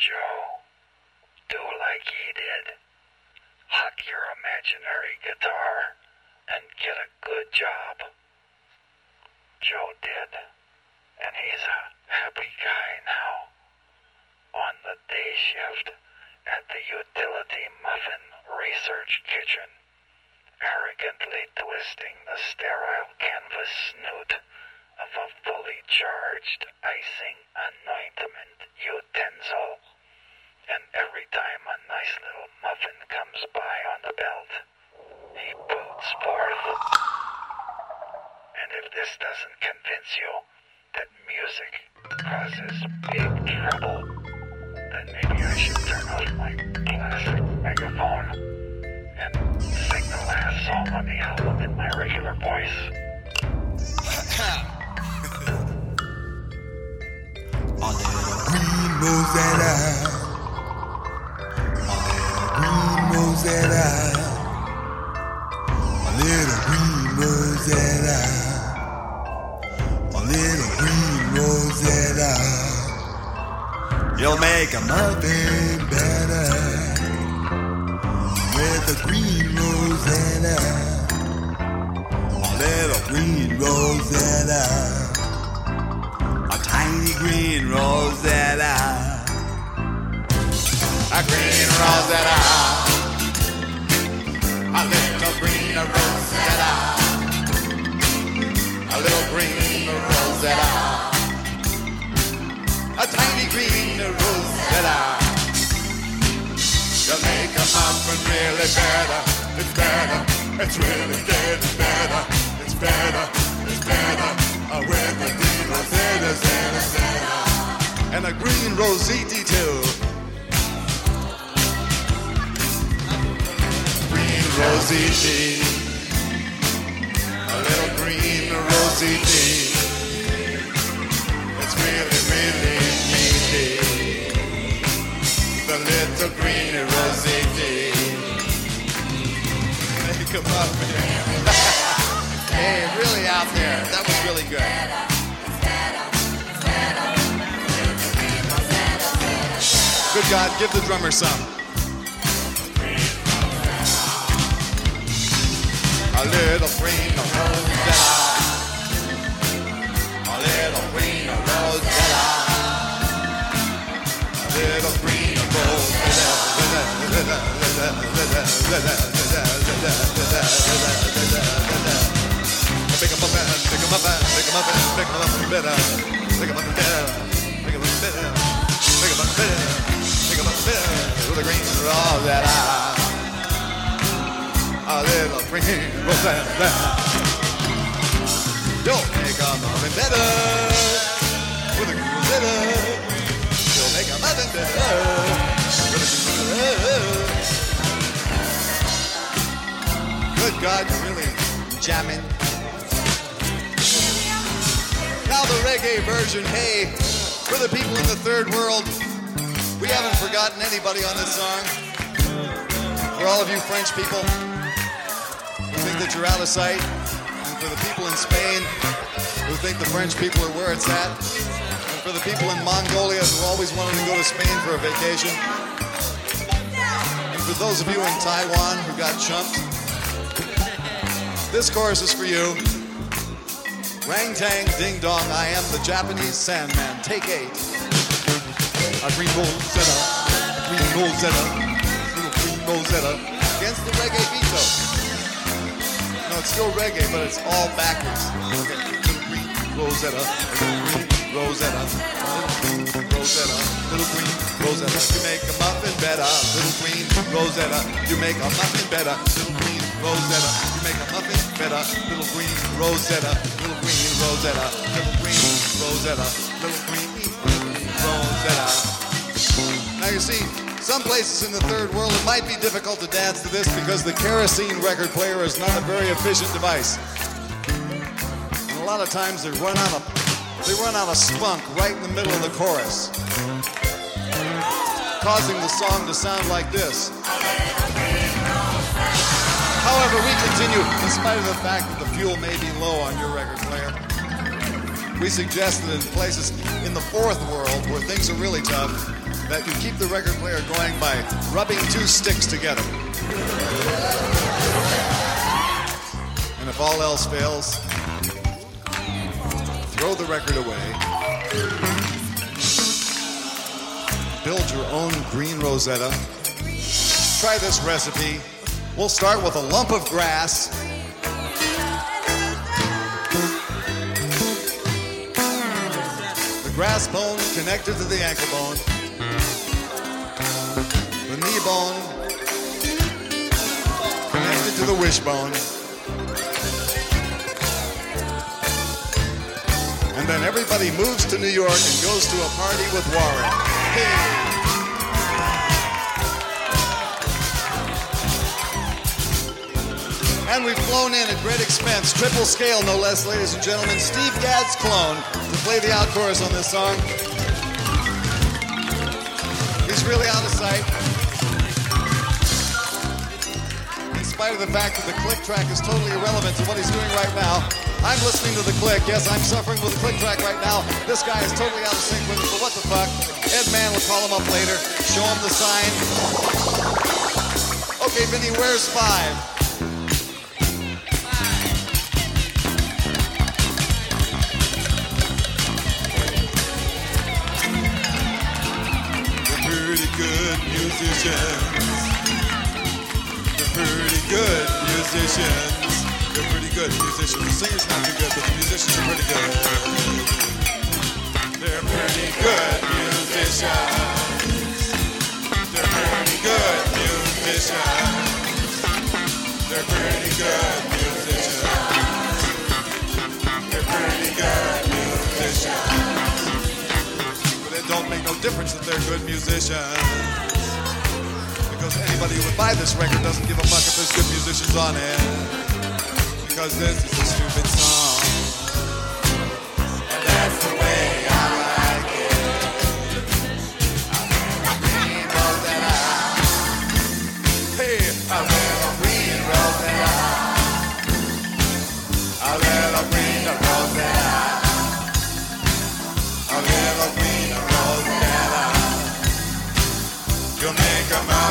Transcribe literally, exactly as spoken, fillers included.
Joe, do like he did. Huck your imaginary guitar and get a good job. Joe did, and he's a happy guy now. On the day shift at the Utility Muffin Research Kitchen, arrogantly twisting the sterile canvas snoot of a fully charged icing anointment utensil. And every time a nice little muffin comes by on the belt, he boots forth. And if this doesn't convince you that music causes big trouble, then maybe I should turn off my plastic megaphone and sing the last song on the album in my regular voice. A little green Rosetta, a little green Rosetta, a little green Rosetta, a little green Rosetta. You'll make a muffin better with a green Rosetta, a little green Rosetta. Tiny green Rosetta, a green Rosetta, a little green Rosetta, a little green Rosetta, a tiny green Rosetta. You make a muffin really better, it's better, it's really getting better, it's better, it's better, uh, with the green Rosetta, Zeta, Zeta, and a green Rositi too. Green Rositi, a little green Rositi. It's really, really meaty. The little green Rositi. Make a muffin. Hey, really out there. That was really good. Good God, give the drummer some. A little green Rosetta. A little green Rosetta. A little green Rosetta. Make a muffin, make a muffin, make a muffin, make a muffin better. Make a muffin better. Make a muffin better. Make a muffin better. Make a muffin better. With a green Rosetta. A little green Rosetta. You'll make a muffin better. With a green Rosetta. You'll make a muffin better. With a green Rosetta. Good God, you're really jamming. Now the reggae version. Hey, for the people in the third world, we haven't forgotten anybody on this song. For all of you French people who think that you're out of sight, and for the people in Spain who think the French people are where it's at, and for the people in Mongolia who always wanted to go to Spain for a vacation, and for those of you in Taiwan who got chumped, this chorus is for you. Rang tang, ding dong, I am the Japanese Sandman. Take eight. A green Rosetta, green Rosetta, little green Rosetta. Against the reggae veto. No, it's still reggae, but it's all backwards. Okay, little green Rosetta, little green Rosetta, little green Rosetta, little green Rosetta. You make a muffin better, little green Rosetta. You make a muffin better, little green Rosetta. You make a muffin better, little green Rosetta, little green Rosetta, little green Rosetta, little green Rosetta. Now you see, some places in the third world it might be difficult to dance to this because the kerosene record player is not a very efficient device. And a lot of times they run out of they run out of spunk right in the middle of the chorus, causing the song to sound like this. However, we continue, in spite of the fact that the fuel may be low on your record player. We suggest that in places in the fourth world where things are really tough, that you keep the record player going by rubbing two sticks together. And if all else fails, throw the record away. Build your own green Rosetta. Try this recipe. We'll start with a lump of grass. The grass bone connected to the ankle bone. The knee bone connected to the wishbone. And then everybody moves to New York and goes to a party with Warren. Hey! And we've flown in at great expense, triple scale no less, ladies and gentlemen, Steve Gadd's clone to play the out chorus on this song. He's really out of sight. In spite of the fact that the click track is totally irrelevant to what he's doing right now, I'm listening to the click. Yes, I'm suffering with the click track right now. This guy is totally out of sync with it, but what the fuck? Ed Mann will call him up later, show him the sign. Okay, Vinny, where's five? Good musicians. They're pretty good musicians. They're pretty good musicians. The singer's not too good, but the musicians are pretty good. They're pretty good musicians. They're pretty good musicians. They're pretty good musicians. They're pretty good musicians. Don't make no difference that they're good musicians, because anybody who would buy this record doesn't give a fuck if there's good musicians on it, because this is a stupid song, and that's the way I like it. I wear a green Rosetta. Hey, I wear a green Rosetta. I wear a green Rosetta. A little green Rosetta, you make a man.